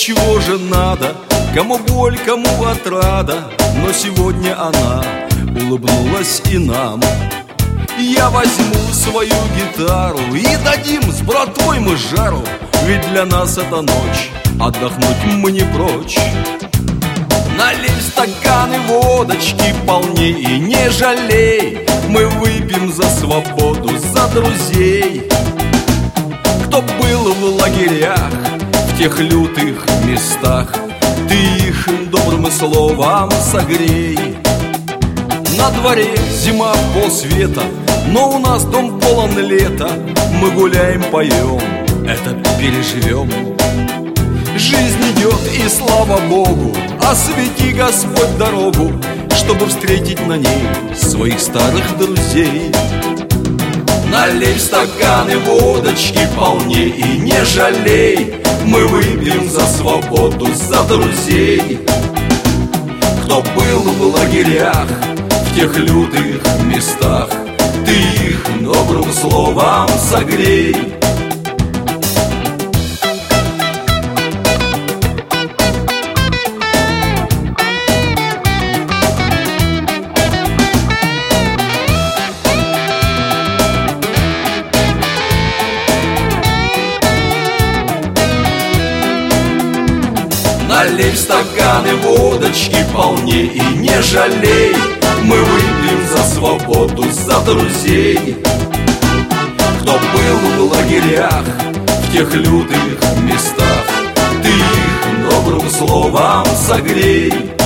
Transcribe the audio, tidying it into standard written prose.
чего же надо? Кому боль, кому отрада, но сегодня она улыбнулась и нам. Я возьму свою гитару и дадим с братвой мы жару, ведь для нас это ночь, отдохнуть мы не прочь. Налей стаканы водочки полней и не жалей, мы выпьем за свободу, за друзей. Кто был в лагерях, в тех лютых местах, ты их добрым словом согрей. На дворе зима полсвета, но у нас дом полон лета. Мы гуляем, поем, это переживем. Жизнь идет, и слава Богу, освети Господь дорогу, чтобы встретить на ней своих старых друзей. Налей в стаканы водочки полней и не жалей, мы выпьем за свободу, за друзей. Кто был в лагерях, в тех лютых местах, ты их добрым словом согрей. Налей в стаканы водочки полней и не жалей, мы выпьем за свободу, за друзей. Кто был в лагерях, в тех лютых местах, ты их добрым словом согрей.